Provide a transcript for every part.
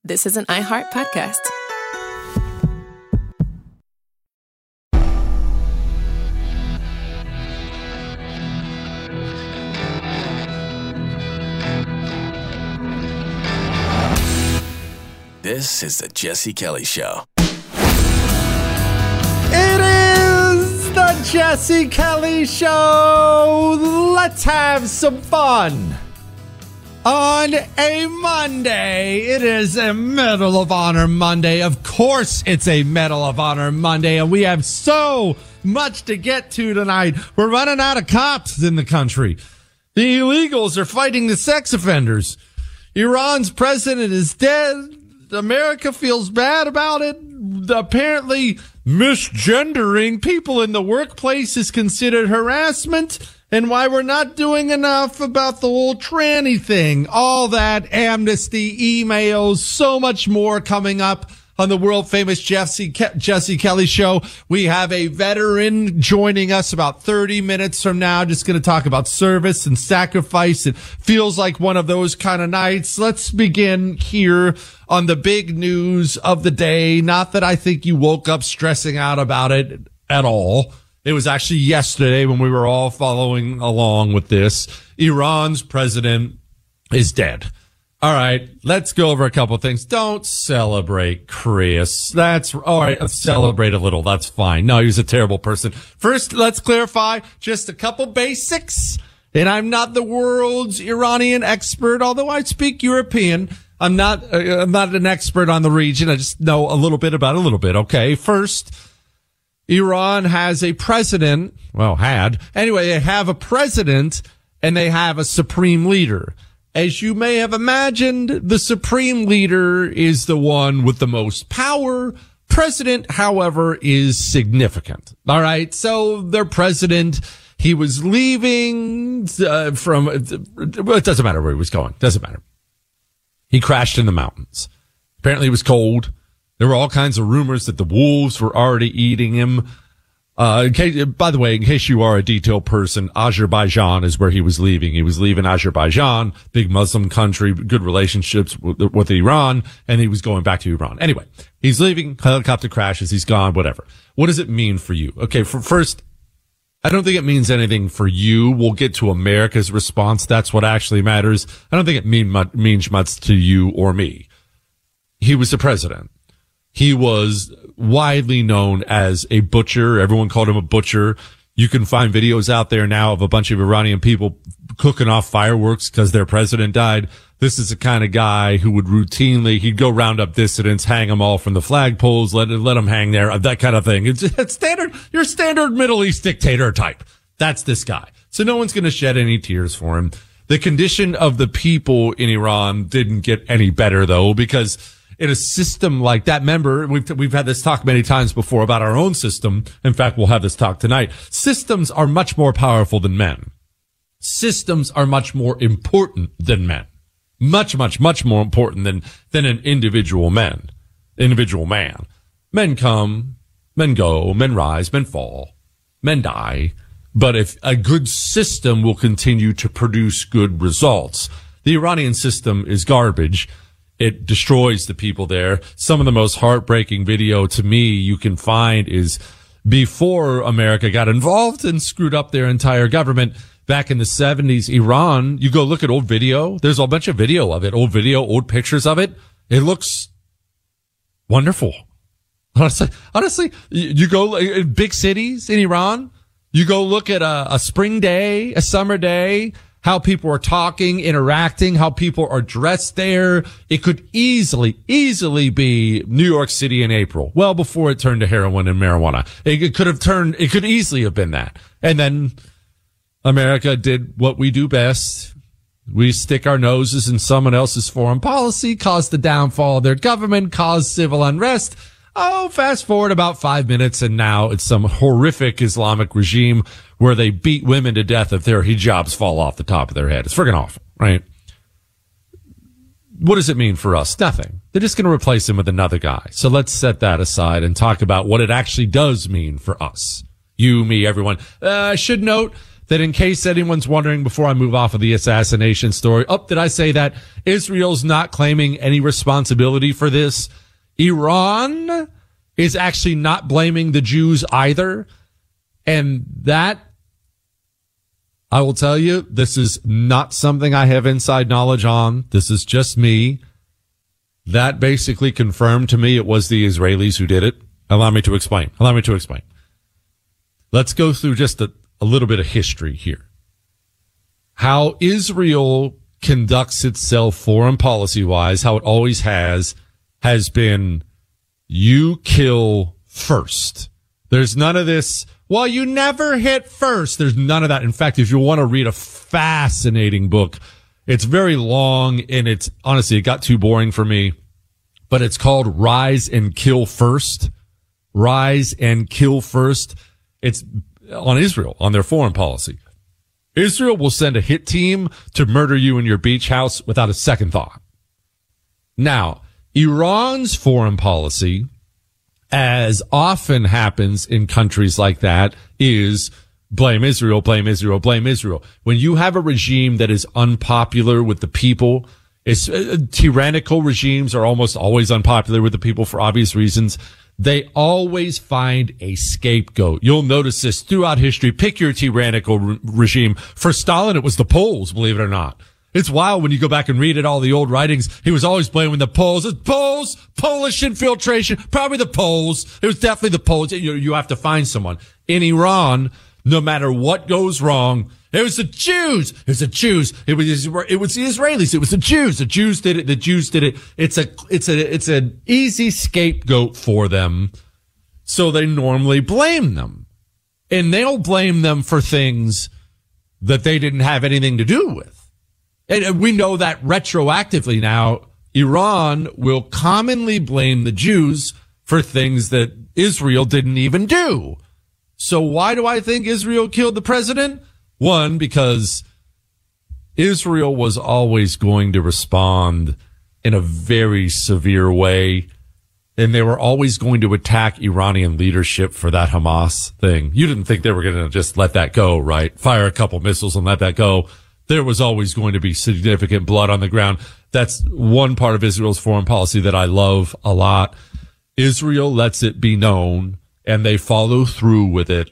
This is an iHeart podcast. This is the Jesse Kelly Show. It is the Jesse Kelly Show. Let's have some fun. On a Monday, it is a Medal of Honor Monday. Of course, it's a Medal of Honor Monday, and we have so much to get to tonight. We're running out of cops in the country. The illegals are fighting the sex offenders. Iran's president is dead. America feels bad about it. Apparently, misgendering people in the workplace is considered harassment, and why we're not doing enough about the whole tranny thing. All that, amnesty, emails, so much more coming up on the world famous Jesse Kelly Show. We have a veteran joining us about 30 minutes from now, just going to talk about service and sacrifice. It feels like one of those kind of nights. Let's begin here on the big news of the day. Not that I think you woke up stressing out about it at all. It was actually yesterday when we were all following along with this. Iran's president is dead. All right, let's go over a couple of things. Don't celebrate, Chris. That's all right. Celebrate a little. That's fine. No, he was a terrible person. First, let's clarify just a couple basics. And I'm not the world's Iranian expert, although I speak European. I'm not an expert on the region. I just know a little bit about a little bit. Okay. First, Iran has a president. Well, had. Anyway, they have a president and they have a supreme leader. As you may have imagined, the supreme leader is the one with the most power. President, however, is significant. All right. So their president, he was leaving it doesn't matter where he was going. Doesn't matter. He crashed in the mountains. Apparently it was cold. There were all kinds of rumors that the wolves were already eating him. By the way, in case you are a detailed person, Azerbaijan is where he was leaving. He was leaving Azerbaijan, big Muslim country, good relationships with Iran, and he was going back to Iran. Anyway, he's leaving, helicopter crashes, he's gone, whatever. What does it mean for you? Okay, first, I don't think it means anything for you. We'll get to America's response. That's what actually matters. I don't think it means much to you or me. He was the president. He was widely known as a butcher. Everyone called him a butcher. You can find videos out there now of a bunch of Iranian people cooking off fireworks because their president died. This is the kind of guy who would he'd go round up dissidents, hang them all from the flagpoles, let them hang there, that kind of thing. It's standard, your standard Middle East dictator type. That's this guy. So no one's going to shed any tears for him. The condition of the people in Iran didn't get any better though, because in a system like that, remember, we've had this talk many times before about our own system. In fact, we'll have this talk tonight. Systems are much more powerful than men. Systems are much more important than men. Much, much, much more important than an individual man. Men come, men go, men rise, men fall, men die. But if a good system will continue to produce good results, the Iranian system is garbage. It destroys the people there. Some of the most heartbreaking video to me you can find is before America got involved and screwed up their entire government. Back in the 70s, Iran, you go look at old video. There's a bunch of video of it, old pictures of it. It looks wonderful. Honestly, you go in big cities in Iran, you go look at a spring day, a summer day, how people are talking, interacting, how people are dressed there. It could easily be New York City in April, well before it turned to heroin and marijuana. It could easily have been that. And then America did what we do best. We stick our noses in someone else's foreign policy, cause the downfall of their government, cause civil unrest. Oh, fast forward about 5 minutes, and now it's some horrific Islamic regime where they beat women to death if their hijabs fall off the top of their head. It's friggin' awful, right? What does it mean for us? Nothing. They're just going to replace him with another guy. So let's set that aside and talk about what it actually does mean for us. You, me, everyone. I should note that in case anyone's wondering before I move off of the assassination story, did I say that Israel's not claiming any responsibility for this? Iran is actually not blaming the Jews either. And that, I will tell you, this is not something I have inside knowledge on. This is just me. That basically confirmed to me it was the Israelis who did it. Allow me to explain. Let's go through just a little bit of history here. How Israel conducts itself foreign policy-wise, how it always has been, you kill first. There's none of this, well, you never hit first. There's none of that. In fact, if you want to read a fascinating book, it's very long, and it's, honestly, it got too boring for me, but it's called Rise and Kill First. Rise and Kill First. It's on Israel, on their foreign policy. Israel will send a hit team to murder you in your beach house without a second thought. Now, Iran's foreign policy, as often happens in countries like that, is blame Israel, blame Israel, blame Israel. When you have a regime that is unpopular with the people, tyrannical regimes are almost always unpopular with the people for obvious reasons. They always find a scapegoat. You'll notice this throughout history. Pick your tyrannical regime. For Stalin, it was the Poles, believe it or not. It's wild when you go back and read all the old writings. He was always blaming the Poles. It's Poles, Polish infiltration, probably the Poles. It was definitely the Poles. You have to find someone. In Iran, no matter what goes wrong, it was the Jews. It was the Jews. It was the Israelis. It was the Jews. The Jews did it. The Jews did it. It's an easy scapegoat for them. So they normally blame them, and they'll blame them for things that they didn't have anything to do with. And we know that retroactively now. Iran will commonly blame the Jews for things that Israel didn't even do. So why do I think Israel killed the president? One, because Israel was always going to respond in a very severe way, and they were always going to attack Iranian leadership for that Hamas thing. You didn't think they were going to just let that go, right? Fire a couple missiles and let that go. There was always going to be significant blood on the ground. That's one part of Israel's foreign policy that I love a lot. Israel lets it be known, and they follow through with it.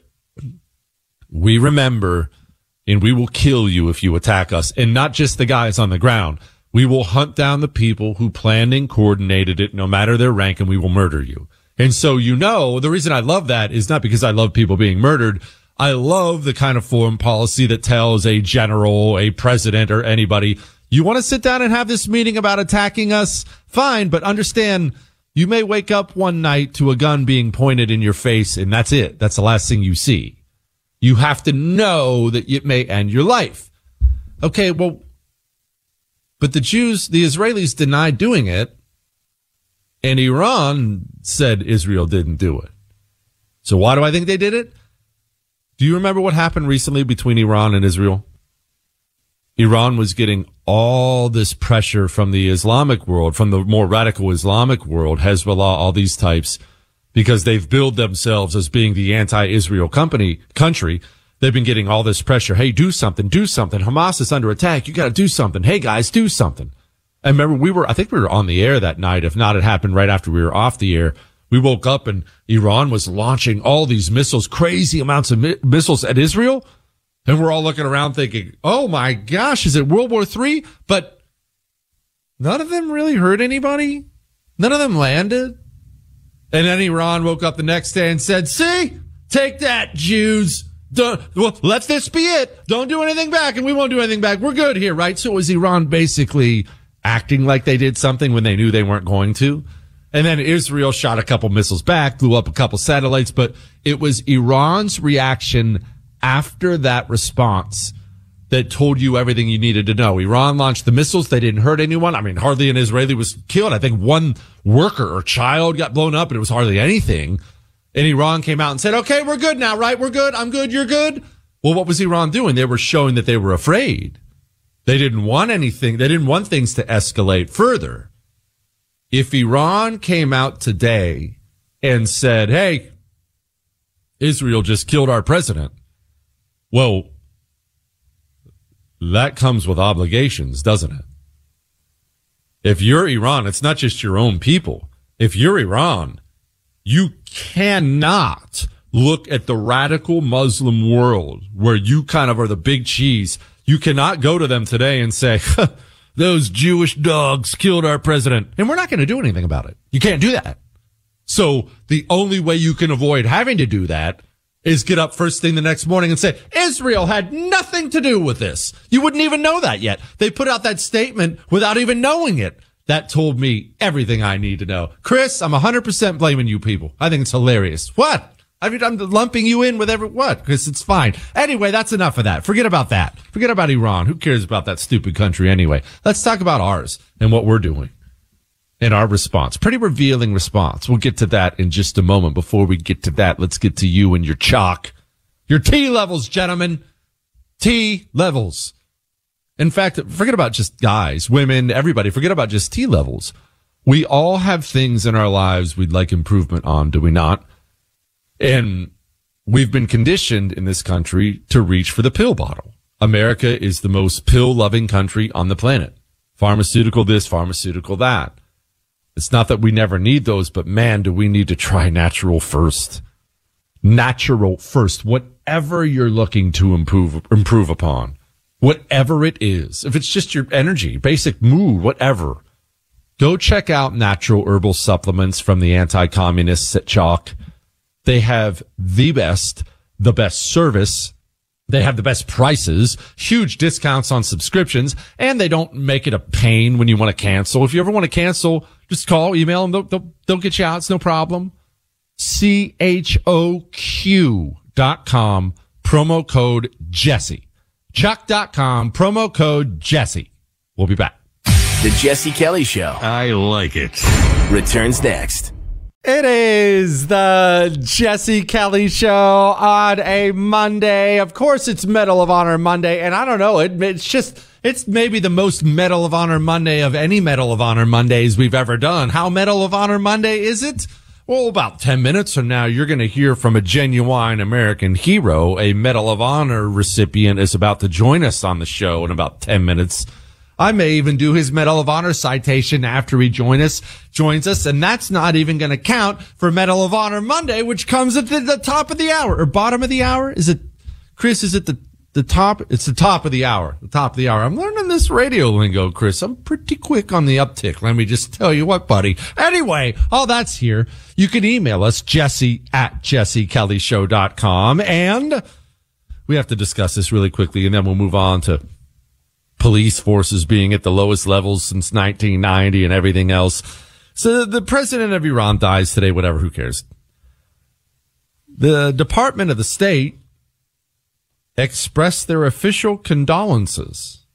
We remember, and we will kill you if you attack us. And not just the guys on the ground. We will hunt down the people who planned and coordinated it, no matter their rank, and we will murder you. And so, the reason I love that is not because I love people being murdered. I love the kind of foreign policy that tells a general, a president, or anybody, you want to sit down and have this meeting about attacking us? Fine, but understand, you may wake up one night to a gun being pointed in your face, and that's it. That's the last thing you see. You have to know that it may end your life. Okay, well, but the Israelis denied doing it, and Iran said Israel didn't do it. So why do I think they did it? Do you remember what happened recently between Iran and Israel? Iran was getting all this pressure from the Islamic world, from the more radical Islamic world, Hezbollah, all these types, because they've billed themselves as being the anti-Israel country. They've been getting all this pressure. Hey, do something. Hamas is under attack. You got to do something. Hey, guys, do something. And remember, I think we were on the air that night. If not, it happened right after we were off the air. We woke up and Iran was launching all these missiles, crazy amounts of missiles at Israel. And we're all looking around thinking, oh my gosh, is it World War III? But none of them really hurt anybody. None of them landed. And then Iran woke up the next day and said, see, take that, Jews. Let this be it. Don't do anything back, and we won't do anything back. We're good here, right? So it was Iran basically acting like they did something when they knew they weren't going to. And then Israel shot a couple missiles back, blew up a couple satellites, but it was Iran's reaction after that response that told you everything you needed to know. Iran launched the missiles. They didn't hurt anyone. I mean, hardly an Israeli was killed. I think one worker or child got blown up, and it was hardly anything. And Iran came out and said, okay, we're good now, right? We're good. I'm good. You're good. Well, what was Iran doing? They were showing that they were afraid. They didn't want anything. They didn't want things to escalate further. If Iran came out today and said, hey, Israel just killed our president, well, that comes with obligations, doesn't it? If you're Iran, it's not just your own people. If you're Iran, you cannot look at the radical Muslim world where you kind of are the big cheese. You cannot go to them today and say, those Jewish dogs killed our president. And we're not going to do anything about it. You can't do that. So the only way you can avoid having to do that is get up first thing the next morning and say, Israel had nothing to do with this. You wouldn't even know that yet. They put out that statement without even knowing it. That told me everything I need to know. Chris, I'm 100% blaming you people. I think it's hilarious. What? I mean, I'm lumping you in with what? Because it's fine. Anyway, that's enough of that. Forget about that. Forget about Iran. Who cares about that stupid country anyway? Let's talk about ours and what we're doing and our response. Pretty revealing response. We'll get to that in just a moment. Before we get to that, let's get to you and your chalk. Your T levels, gentlemen. T levels. In fact, forget about just guys, women, everybody. Forget about just T levels. We all have things in our lives we'd like improvement on, do we not? And we've been conditioned in this country to reach for the pill bottle. America is the most pill-loving country on the planet. Pharmaceutical this, pharmaceutical that. It's not that we never need those, but man, do we need to try natural first. Natural first. Whatever you're looking to improve upon. Whatever it is. If it's just your energy, basic mood, whatever. Go check out natural herbal supplements from the anti-communists at Chalk. They have the best service. They have the best prices, huge discounts on subscriptions, and they don't make it a pain when you want to cancel. If you ever want to cancel, just call, email them. They'll get you out. It's no problem. CHOQ.com, promo code Jesse. Chuck.com, promo code Jesse. We'll be back. The Jesse Kelly Show I like it. returns next. It is the Jesse Kelly Show on a Monday. Of course, it's Medal of Honor Monday, and I don't know, it's maybe the most Medal of Honor Monday of any Medal of Honor Mondays we've ever done. How Medal of Honor Monday is it? Well, about 10 minutes from now, you're going to hear from a genuine American hero. A Medal of Honor recipient is about to join us on the show in about 10 minutes. I may even do his Medal of Honor citation after he joins us, and that's not even going to count for Medal of Honor Monday, which comes at the top of the hour or bottom of the hour. Is it, Chris? Is it the top? It's the top of the hour. The top of the hour. I'm learning this radio lingo, Chris. I'm pretty quick on the uptick. Let me just tell you what, buddy. Anyway, all that's here. You can email us, jesse@jessekellyshow.com, and we have to discuss this really quickly, and then we'll move on to police forces being at the lowest levels since 1990 and everything else. So the president of Iran dies today, whatever, who cares? The Department of the State expressed their official condolences.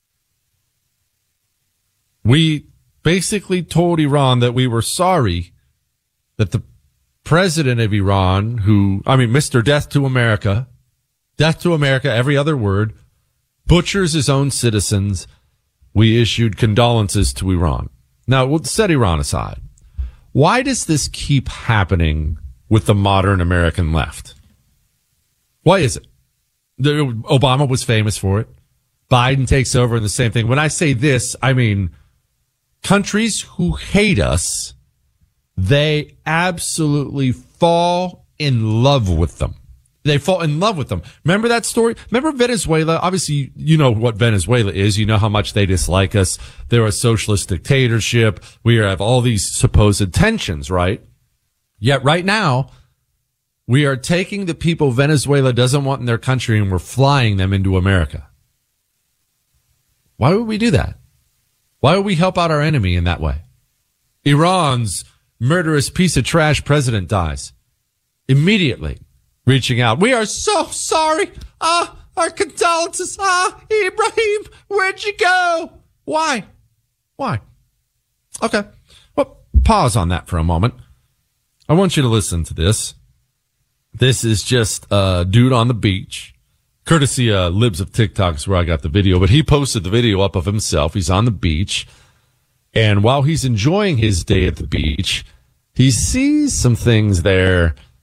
We basically told Iran that we were sorry that the president of Iran, Mr. Death to America, every other word, butchers his own citizens. We issued condolences to Iran. Now, we'll set Iran aside. Why does this keep happening with the modern American left? Why is it? Obama was famous for it. Biden takes over and the same thing. When I say this, I mean countries who hate us, they absolutely fall in love with them. They fall in love with them. Remember that story? Remember Venezuela? Obviously, you know what Venezuela is. You know how much they dislike us. They're a socialist dictatorship. We have all these supposed tensions, right? Yet right now, we are taking the people Venezuela doesn't want in their country and we're flying them into America. Why would we do that? Why would we help out our enemy in that way? Iran's murderous piece of trash president dies. Immediately. Reaching out. We are so sorry. Our condolences. Ibrahim, where'd you go? Why? Okay. Well, pause on that for a moment. I want you to listen to this. This is just a dude on the beach. Courtesy Libs of TikTok is where I got the video, but he posted the video up of himself. He's on the beach. And while he's enjoying his day at the beach, he sees some things there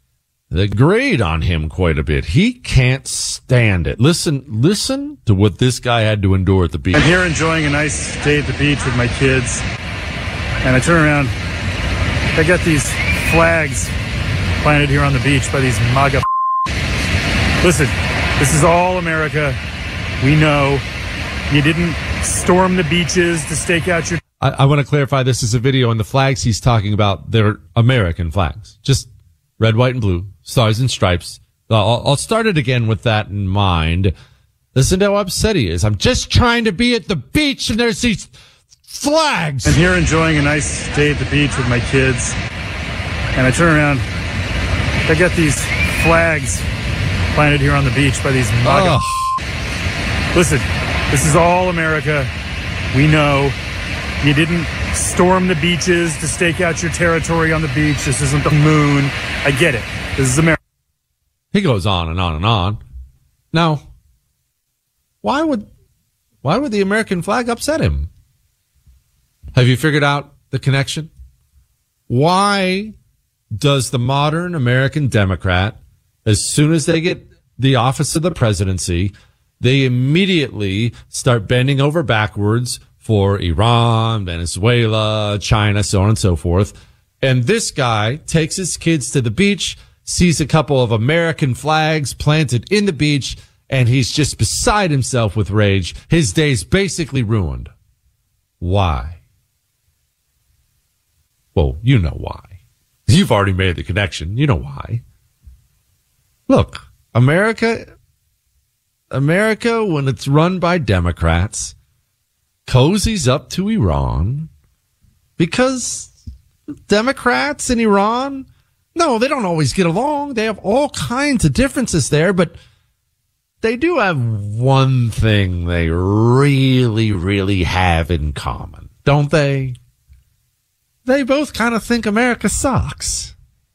They grade on him quite a bit. He can't stand it. Listen to what this guy had to endure at the beach. I'm here enjoying a nice day at the beach with my kids, and I turn around. I got these flags planted here on the beach by these MAGA. Listen, this is all America. We know you didn't storm the beaches to stake out your... I want to clarify, this is a video, and the flags he's talking about, they're American flags. Just red, white, and blue, stars and stripes. I'll start it again with that in mind. Listen to how upset he is. I'm just trying to be at the beach, and there's these flags. I'm here enjoying a nice day at the beach with my kids, and I turn around. I got these flags planted here on the beach by these MAGA. Listen, this is all America. We know you didn't storm the beaches to stake out your territory on the beach. This isn't the moon. I get it. This is America. He goes on and on and on. Now, why would the American flag upset him? Have you figured out the connection? Why does the modern American Democrat, as soon as they get the office of the presidency, they immediately start bending over backwards for Iran, Venezuela, China, so on and so forth. And this guy takes his kids to the beach, sees a couple of American flags planted in the beach, and he's just beside himself with rage. His day's basically ruined. Why? Well, you know why. You've already made the connection. You know why. Look, America, when it's run by Democrats, cozies up to Iran because Democrats in Iran, no, they don't always get along. They have all kinds of differences there, but they do have one thing they really, really have in common, don't they? They both kind of think America sucks.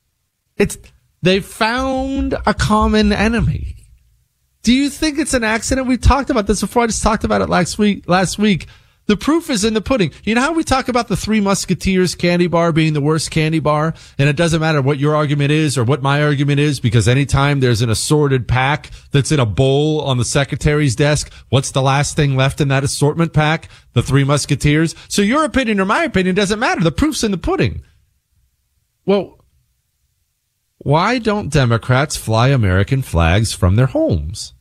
They found a common enemy. Do you think it's an accident? We talked about this before. I just talked about it last week. The proof is in the pudding. You know how we talk about the Three Musketeers candy bar being the worst candy bar? And it doesn't matter what your argument is or what my argument is, because anytime there's an assorted pack that's in a bowl on the secretary's desk, what's the last thing left in that assortment pack? The Three Musketeers. So your opinion or my opinion doesn't matter. The proof's in the pudding. Well, why don't Democrats fly American flags from their homes?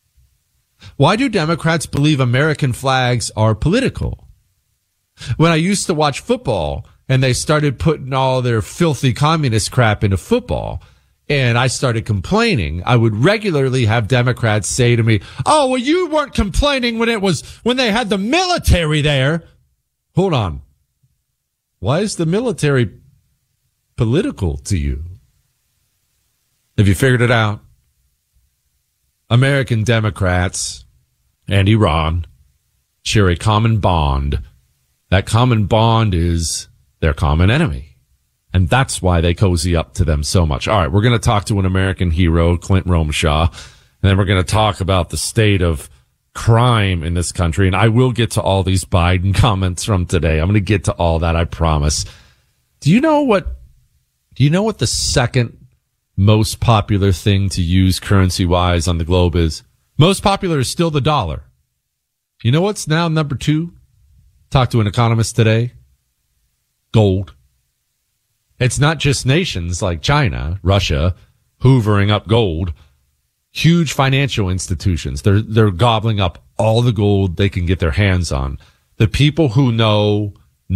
Why do Democrats believe American flags are political? When I used to watch football and they started putting all their filthy communist crap into football and I started complaining, I would regularly have Democrats say to me, "Oh, well, you weren't complaining when they had the military there." Hold on. Why is the military political to you? Have you figured it out? American Democrats and Iran share a common bond. That common bond is their common enemy. And that's why they cozy up to them so much. All right, we're going to talk to an American hero, Clint Romeshaw, and then we're going to talk about the state of crime in this country. And I will get to all these Biden comments from today. I'm going to get to all that, I promise. Do you know what the second most popular thing to use currency-wise on the globe is? Most popular is still the dollar. You know what's now number 2? Talked to an economist today. Gold. It's not just nations like China, Russia, hoovering up gold. Huge financial institutions. They're gobbling up all the gold they can get their hands on. The people who know.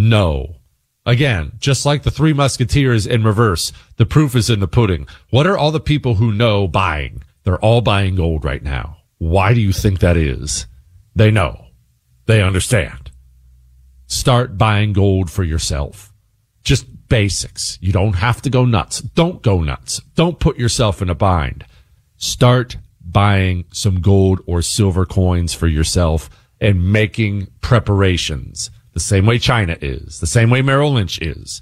Again, just like the Three Musketeers in reverse, the proof is in the pudding. What are all the people who know buying? They're all buying gold right now. Why do you think that is? They know. They understand. Start buying gold for yourself. Just basics. You don't have to go nuts. Don't go nuts. Don't put yourself in a bind. Start buying some gold or silver coins for yourself and making preparations. The same way China is. The same way Merrill Lynch is.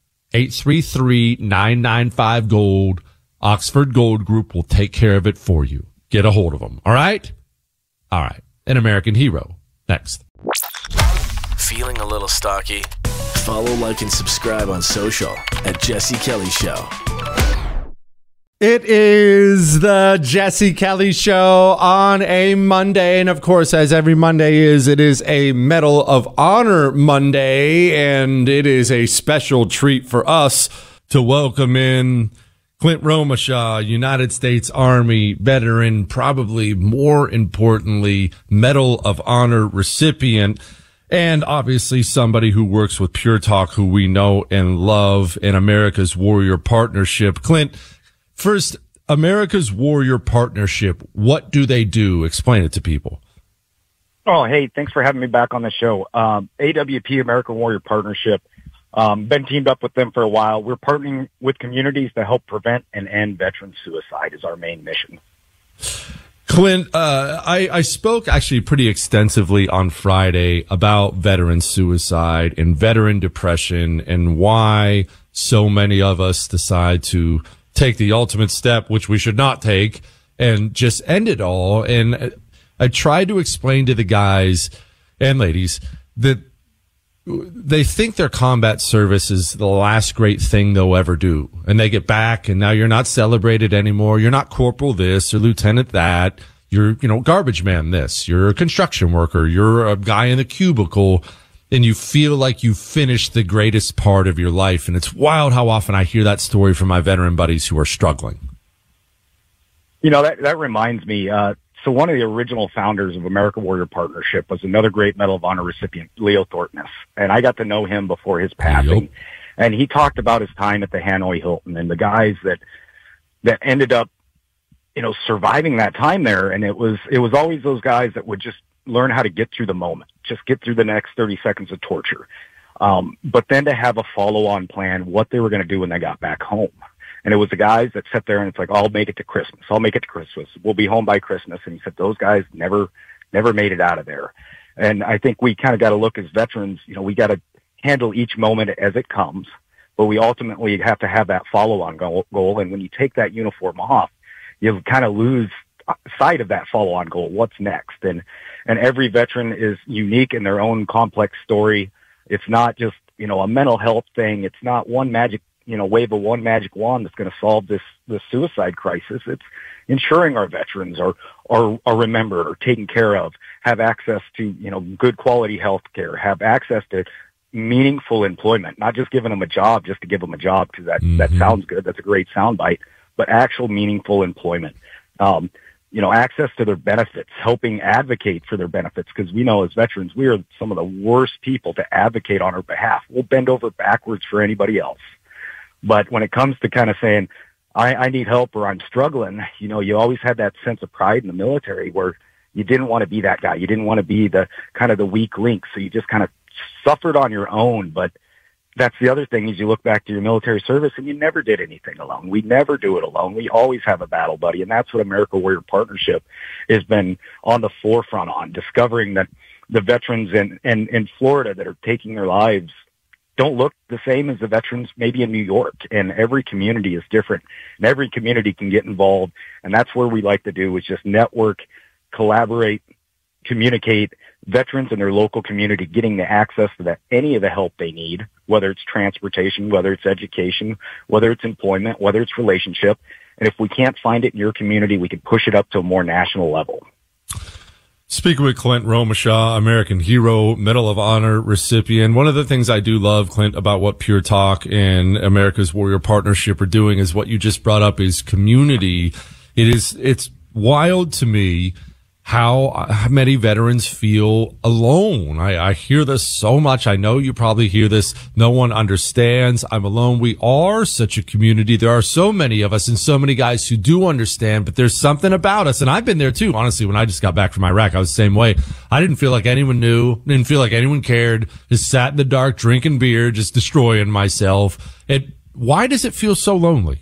833-995-GOLD. Oxford Gold Group will take care of it for you. Get a hold of them. All right? All right. An American hero. Next. Feeling a little stocky? Follow, like, and subscribe on social at Jesse Kelly Show. It is the Jesse Kelly Show on a Monday. And of course, as every Monday is, it is a Medal of Honor Monday. And it is a special treat for us to welcome in Clint Romashaw, United States Army veteran, probably more importantly, Medal of Honor recipient, and obviously somebody who works with Pure Talk, who we know and love, in America's Warrior Partnership. Clint, first, America's Warrior Partnership, what do they do? Explain it to people. Oh, hey, thanks for having me back on the show. AWP, American Warrior Partnership, been teamed up with them for a while. We're partnering with communities to help prevent and end veteran suicide is our main mission. Clint, I spoke actually pretty extensively on Friday about veteran suicide and veteran depression and why so many of us decide to take the ultimate step, which we should not take, and just end it all. And I tried to explain to the guys and ladies that they think their combat service is the last great thing they'll ever do. And they get back, and now you're not celebrated anymore. You're not corporal this or lieutenant that. You're, garbage man this. You're a construction worker. You're a guy in the cubicle. And you feel like you finished the greatest part of your life. And it's wild how often I hear that story from my veteran buddies who are struggling. That reminds me. So one of the original founders of American Warrior Partnership was another great Medal of Honor recipient, Leo Thorntoness. And I got to know him before his passing. Yep. And he talked about his time at the Hanoi Hilton and the guys that ended up, surviving that time there. And it was always those guys that would just learn how to get through the moment, just get through the next 30 seconds of torture. But then to have a follow-on plan, what they were going to do when they got back home. And it was the guys that sat there and it's like, I'll make it to Christmas. I'll make it to Christmas. We'll be home by Christmas. And he said, those guys never made it out of there. And I think we kind of got to look as veterans, we got to handle each moment as it comes, but we ultimately have to have that follow-on goal. And when you take that uniform off, you kind of lose sight of that follow-on goal. What's next? And every veteran is unique in their own complex story. It's not just, a mental health thing. It's not one magic, wave of one magic wand that's going to solve this suicide crisis. It's ensuring our veterans are remembered or taken care of, have access to, good quality health care, have access to meaningful employment, not just giving them a job just to give them a job because that sounds good. That's a great soundbite, but actual meaningful employment. Access to their benefits, helping advocate for their benefits, because we know as veterans, we are some of the worst people to advocate on our behalf. We'll bend over backwards for anybody else. But when it comes to kind of saying, I need help or I'm struggling, you always had that sense of pride in the military where you didn't want to be that guy. You didn't want to be the kind of the weak link. So you just kind of suffered on your own. But that's the other thing is you look back to your military service and you never did anything alone. We never do it alone. We always have a battle buddy. And that's what American Warrior Partnership has been on the forefront on, discovering that the veterans in Florida that are taking their lives don't look the same as the veterans maybe in New York. And every community is different and every community can get involved. And that's where we like to do is just network, collaborate, communicate, veterans in their local community getting the access to any of the help they need, whether it's transportation, whether it's education, whether it's employment, whether it's relationship. And if we can't find it in your community, we can push it up to a more national level. Speaking with Clint Romashaw, American hero, Medal of Honor recipient. One of the things I do love, Clint, about what Pure Talk and America's Warrior Partnership are doing is what you just brought up is community. It's wild to me how many veterans feel alone. I hear this so much. I know you probably hear this. No one understands. I'm alone. We are such a community. There are so many of us and so many guys who do understand, but there's something about us. And I've been there too. Honestly, when I just got back from Iraq, I was the same way. I didn't feel like anyone knew, didn't feel like anyone cared, just sat in the dark, drinking beer, just destroying myself. Why does it feel so lonely?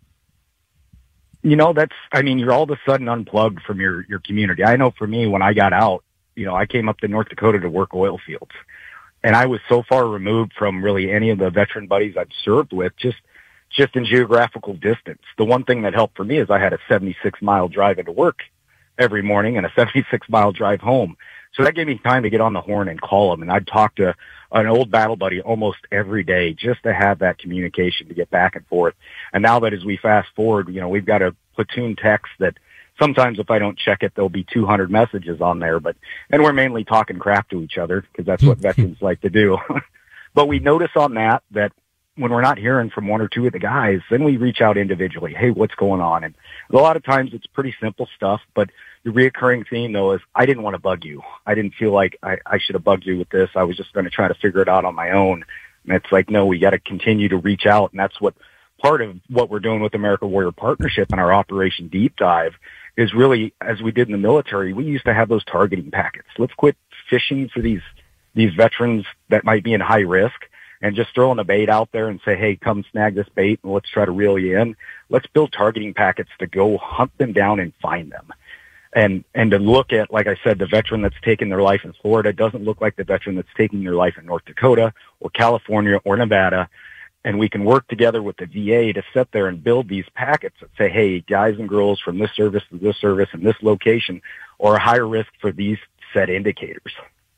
You're all of a sudden unplugged from your community. I know for me, when I got out, I came up to North Dakota to work oil fields and I was so far removed from really any of the veteran buddies I've served with, just in geographical distance. The one thing that helped for me is I had a 76-mile drive into work every morning and a 76-mile drive home. So that gave me time to get on the horn and call them. And I'd talk to an old battle buddy almost every day just to have that communication to get back and forth. And now that as we fast forward, we've got a platoon text that sometimes if I don't check it, there'll be 200 messages on there. And we're mainly talking crap to each other because that's what veterans like to do. But we notice on that when we're not hearing from one or two of the guys, then we reach out individually. Hey, what's going on? And a lot of times it's pretty simple stuff, but the reoccurring theme though is I didn't want to bug you. I didn't feel like I should have bugged you with this. I was just going to try to figure it out on my own. And it's like, no, we got to continue to reach out. And that's what part of what we're doing with America Warrior Partnership and our Operation Deep Dive is really, as we did in the military, we used to have those targeting packets. Let's quit fishing for these veterans that might be in high risk and just throwing a bait out there and say, hey, come snag this bait and let's try to reel you in. Let's build targeting packets to go hunt them down and find them. And to look at, like I said, the veteran that's taking their life in Florida doesn't look like the veteran that's taking their life in North Dakota or California or Nevada. And we can work together with the VA to sit there and build these packets that say, hey, guys and girls from this service to this service and this location are higher risk for these set indicators.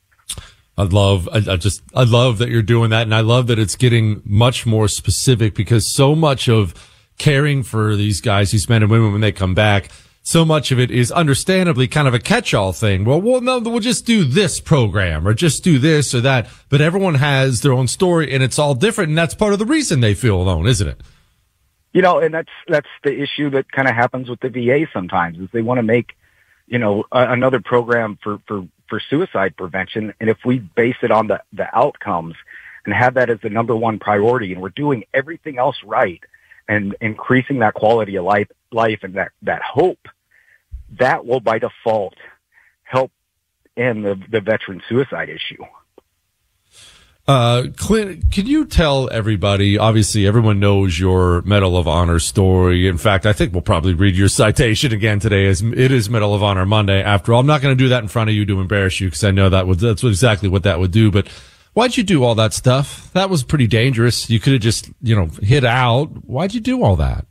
I love that you're doing that. And I love that it's getting much more specific because so much of caring for these guys, these men and women when they come back, so much of it is understandably kind of a catch-all thing. Well, we'll just do this program or just do this or that. But everyone has their own story and it's all different. And that's part of the reason they feel alone, isn't it? And that's the issue that kind of happens with the VA sometimes is they want to make, another program for suicide prevention. And if we base it on the outcomes and have that as the number one priority and we're doing everything else right and increasing that quality of life and that hope, that will by default help end the veteran suicide issue. Clint, can you tell everybody, obviously everyone knows your Medal of Honor story. In fact, I think we'll probably read your citation again today as it is Medal of Honor Monday. After all, I'm not going to do that in front of you to embarrass you because I know that's exactly what that would do. But why'd you do all that stuff? That was pretty dangerous. You could have just, hit out. Why'd you do all that?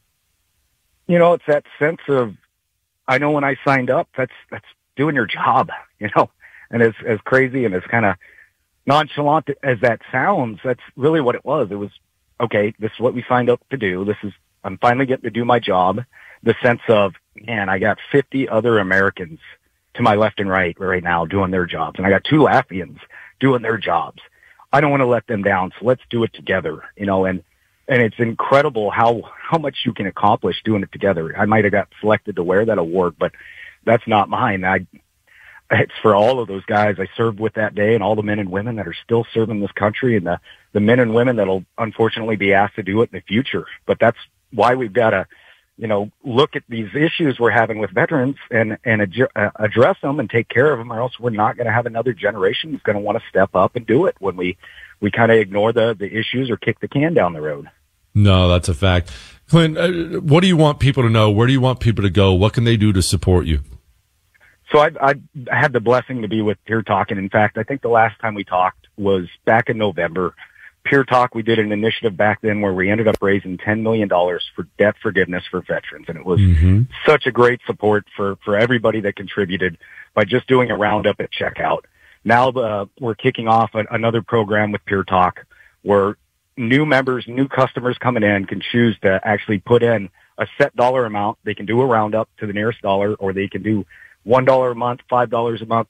It's that sense of, I know when I signed up, that's doing your job, and as crazy and as kind of nonchalant as that sounds, that's really what it was. It was, okay, this is what we signed up to do. I'm finally getting to do my job. The sense of, man, I got 50 other Americans to my left and right now doing their jobs. And I got 2 Latvians doing their jobs. I don't want to let them down. So let's do it together, and it's incredible how much you can accomplish doing it together. I might have got selected to wear that award, but that's not mine. It's for all of those guys I served with that day and all the men and women that are still serving this country and the men and women that'll unfortunately be asked to do it in the future. But that's why we've got to, look at these issues we're having with veterans and address them and take care of them, or else we're not going to have another generation who's going to want to step up and do it when we kind of ignore the issues or kick the can down the road. No, that's a fact. Clint, what do you want people to know? Where do you want people to go? What can they do to support you? So I had the blessing to be with Peer Talk, and in fact, I think the last time we talked was back in November. Peer Talk, we did an initiative back then where we ended up raising $10 million for debt forgiveness for veterans, and it was such a great support for everybody that contributed by just doing a roundup at checkout. Now we're kicking off another program with Peer Talk where new members, new customers coming in can choose to actually put in a set dollar amount. They can do a roundup to the nearest dollar, or they can do $1 a month, $5 a month,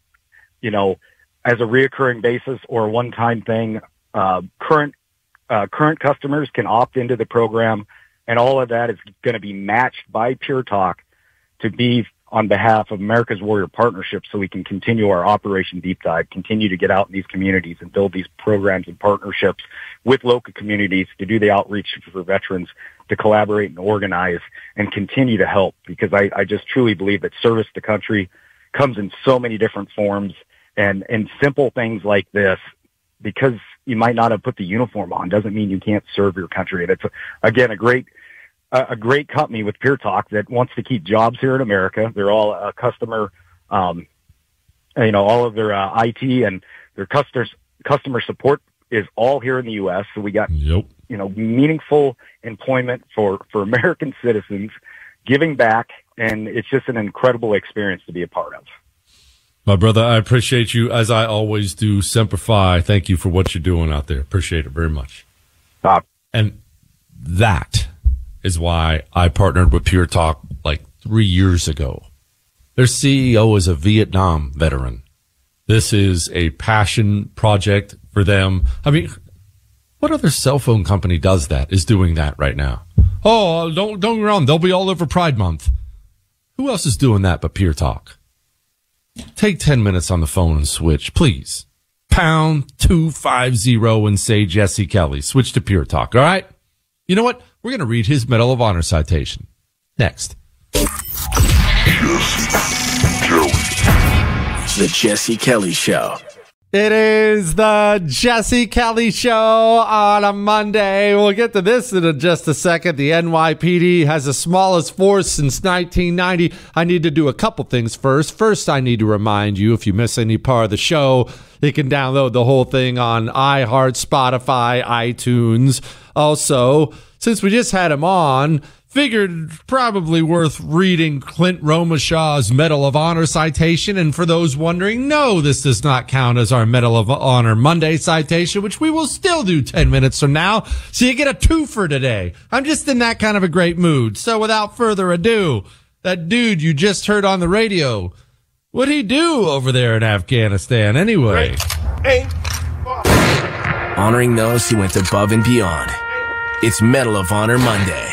as a reoccurring basis or a one-time thing. Current customers can opt into the program, and all of that is going to be matched by Pure Talk to be on behalf of America's Warrior Partnership, so we can continue our Operation Deep Dive, continue to get out in these communities and build these programs and partnerships with local communities to do the outreach for veterans, to collaborate and organize and continue to help, because I just truly believe that service to country comes in so many different forms, and simple things like this, because you might not have put the uniform on, doesn't mean you can't serve your country. And it's, again, a great company with Pure Talk that wants to keep jobs here in America. They're all a customer, all of their IT and their customer support is all here in the U.S. So we got, meaningful employment for American citizens, giving back, and it's just an incredible experience to be a part of. My brother, I appreciate you as I always do. Semper Fi. Thank you for what you're doing out there. Appreciate it very much. And that is why I partnered with Pure Talk like 3 years ago. Their CEO is a Vietnam veteran. This is a passion project for them. I mean, what other cell phone company does that, is doing that right now? Oh, don't get me wrong. They'll be all over Pride Month. Who else is doing that but Pure Talk? Take 10 minutes on the phone and switch, please. Pound 250 and say Jesse Kelly. Switch to Pure Talk, all right? You know what? We're going to read his Medal of Honor citation. Next. The Jesse Kelly Show. It is the Jesse Kelly Show on a Monday. We'll get to this in just a second. The NYPD has the smallest force since 1990. I need to do a couple things first. First, I need to remind you, if you miss any part of the show, you can download the whole thing on iHeart, Spotify, iTunes. Also, since we just had him on, figured probably worth reading Clint Romashaw's Medal of Honor citation. And for those wondering, no, this does not count as our Medal of Honor Monday citation, which we will still do 10 minutes from now. So you get a twofer today. I'm just in that kind of a great mood. So without further ado, that dude you just heard on the radio, what'd he do over there in Afghanistan anyway? Honoring those who went above and beyond. It's Medal of Honor Monday.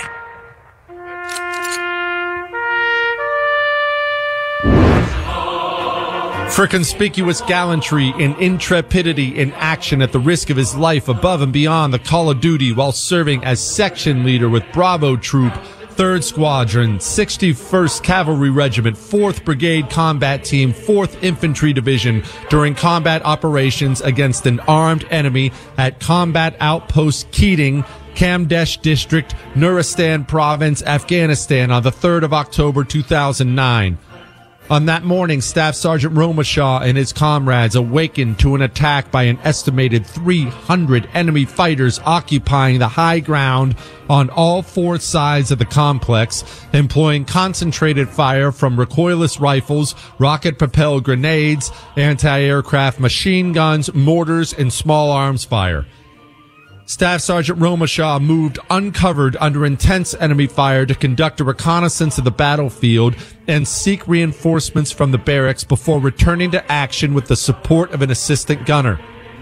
For conspicuous gallantry and intrepidity in action at the risk of his life above and beyond the call of duty while serving as section leader with Bravo Troop, 3rd Squadron, 61st Cavalry Regiment, 4th Brigade Combat Team, 4th Infantry Division during combat operations against an armed enemy at Combat Outpost Keating, Kamdesh District, Nuristan Province, Afghanistan on the 3rd of October 2009. On that morning, Staff Sergeant Romashaw and his comrades awakened to an attack by an estimated 300 enemy fighters occupying the high ground on all four sides of the complex, employing concentrated fire from recoilless rifles, rocket-propelled grenades, anti-aircraft machine guns, mortars, and small arms fire. Staff Sergeant Romashaw moved uncovered under intense enemy fire to conduct a reconnaissance of the battlefield and seek reinforcements from the barracks before returning to action with the support of an assistant gunner.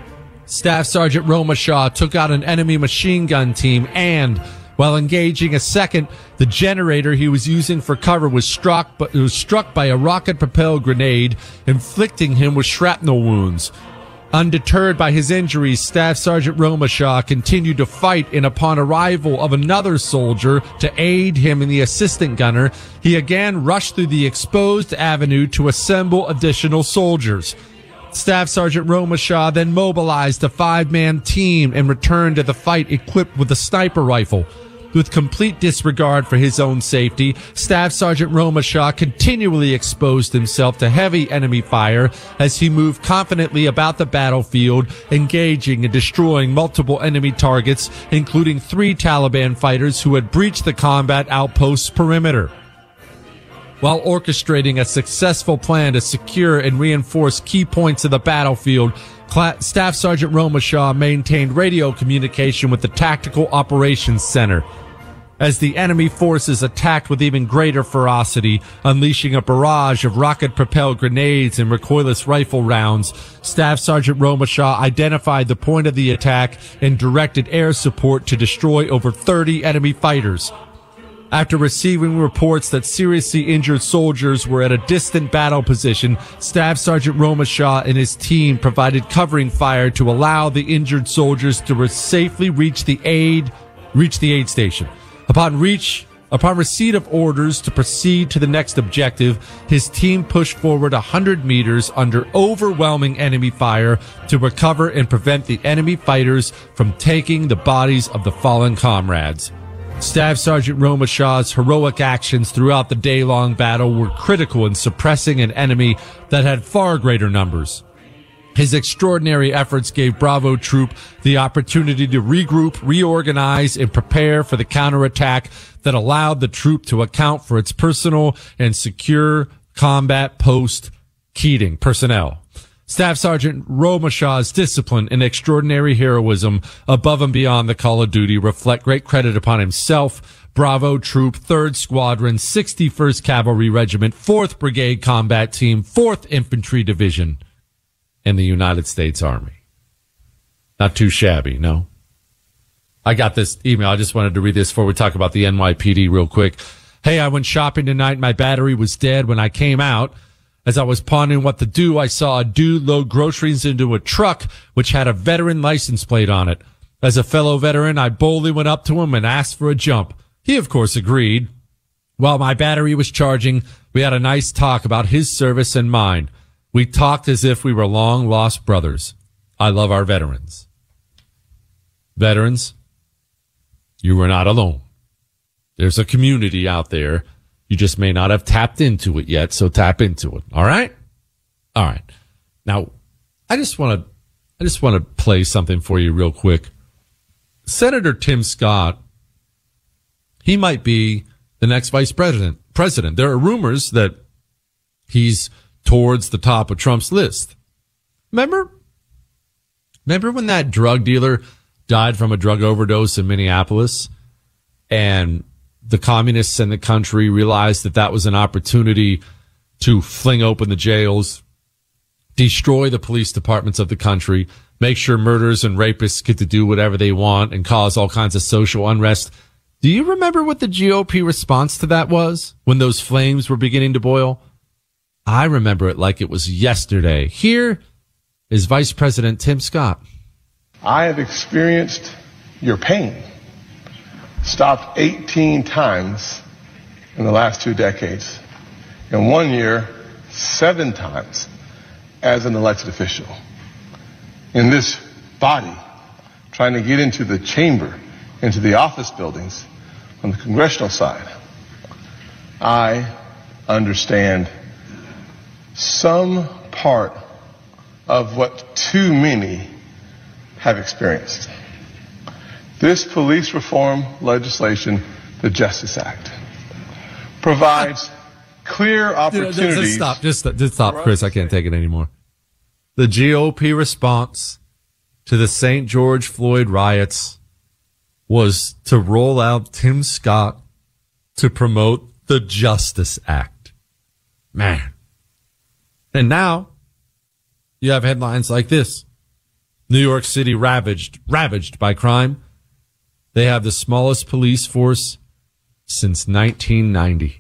Staff Sergeant Romashaw took out an enemy machine gun team and, while engaging a second, the generator he was using for cover was struck by a rocket-propelled grenade, inflicting him with shrapnel wounds. Undeterred by his injuries, Staff Sergeant Romashaw continued to fight, and upon arrival of another soldier to aid him in the assistant gunner, he again rushed through the exposed avenue to assemble additional soldiers. Staff Sergeant Romashaw then mobilized a 5-man team and returned to the fight equipped with a sniper rifle. With complete disregard for his own safety, Staff Sergeant Romashaw continually exposed himself to heavy enemy fire as he moved confidently about the battlefield, engaging and destroying multiple enemy targets, including 3 Taliban fighters who had breached the combat outpost's perimeter. While orchestrating a successful plan to secure and reinforce key points of the battlefield, Staff Sergeant Romashaw maintained radio communication with the Tactical Operations Center. As the enemy forces attacked with even greater ferocity, unleashing a barrage of rocket-propelled grenades and recoilless rifle rounds, Staff Sergeant Romashaw identified the point of the attack and directed air support to destroy over 30 enemy fighters. After receiving reports that seriously injured soldiers were at a distant battle position, Staff Sergeant Romashaw and his team provided covering fire to allow the injured soldiers to safely reach the aid station. Upon receipt of orders to proceed to the next objective, his team pushed forward 100 meters under overwhelming enemy fire to recover and prevent the enemy fighters from taking the bodies of the fallen comrades. Staff Sergeant Romashaw's heroic actions throughout the day-long battle were critical in suppressing an enemy that had far greater numbers. His extraordinary efforts gave Bravo Troop the opportunity to regroup, reorganize, and prepare for the counterattack that allowed the troop to account for its personal and secure combat post Keating, personnel. Staff Sergeant Romashaw's discipline and extraordinary heroism above and beyond the call of duty reflect great credit upon himself, Bravo Troop, 3rd Squadron, 61st Cavalry Regiment, 4th Brigade Combat Team, 4th Infantry Division, and the United States Army. Not too shabby, no? I got this email. I just wanted to read this before we talk about the NYPD real quick. Hey, I went shopping tonight. My battery was dead when I came out. As I was pondering what to do, I saw a dude load groceries into a truck which had a veteran license plate on it. As a fellow veteran, I boldly went up to him and asked for a jump. He, of course, agreed. While my battery was charging, we had a nice talk about his service and mine. We talked as if we were long-lost brothers. I love our veterans. Veterans, you were not alone. There's a community out there. You just may not have tapped into it yet, so tap into it. All right? All right. Now, I just want to play something for you real quick. Senator Tim Scott, he might be the next vice president. There are rumors that he's towards the top of Trump's list. Remember when that drug dealer died from a drug overdose in Minneapolis, and the communists in the country realized that that was an opportunity to fling open the jails, destroy the police departments of the country, make sure murderers and rapists get to do whatever they want, and cause all kinds of social unrest. Do you remember what the GOP response to that was when those flames were beginning to boil? I remember it like it was yesterday. Here is Vice President Tim Scott. I have experienced your pain. Stopped 18 times in the last 2 decades. In 1 year, 7 times as an elected official. In this body, trying to get into the chamber, into the office buildings on the congressional side, I understand some part of what too many have experienced. This police reform legislation, the Justice Act, provides clear opportunities. Just stop, Chris. I can't take it anymore. The GOP response to the St. George Floyd riots was to roll out Tim Scott to promote the Justice Act. Man. And now you have headlines like this. New York City ravaged by crime. They have the smallest police force since 1990.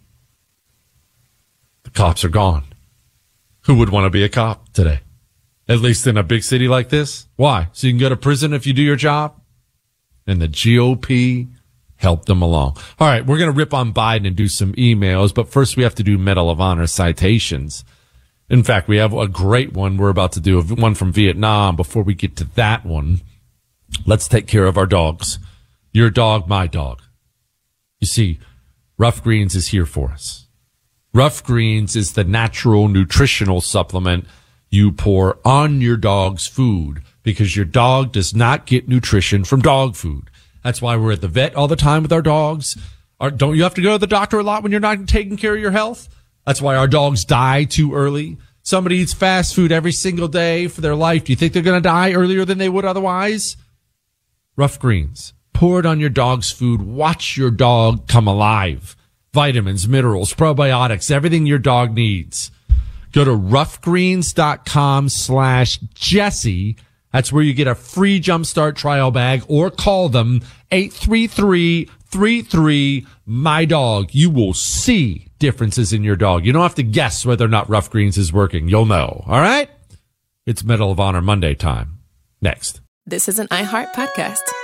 The cops are gone. Who would want to be a cop today? At least in a big city like this. Why? So you can go to prison if you do your job? And the GOP helped them along. All right, we're going to rip on Biden and do some emails, but first we have to do Medal of Honor citations. In fact, we have a great one. We're about to do one from Vietnam. Before we get to that one, let's take care of our dogs. Your dog, my dog. You see, Rough Greens is here for us. Rough Greens is the natural nutritional supplement you pour on your dog's food because your dog does not get nutrition from dog food. That's why we're at the vet all the time with our dogs. Don't you have to go to the doctor a lot when you're not taking care of your health? That's why our dogs die too early. Somebody eats fast food every single day for their life. Do you think they're going to die earlier than they would otherwise? Rough Greens. Pour it on your dog's food. Watch your dog come alive. Vitamins, minerals, probiotics, everything your dog needs. Go to roughgreens.com/Jesse. That's where you get a free Jumpstart trial bag, or call them 833-33-MY-DOG. You will see differences in your dog. You don't have to guess whether or not Rough Greens is working. You'll know. All right? It's Medal of Honor Monday time. Next. This is an iHeart podcast.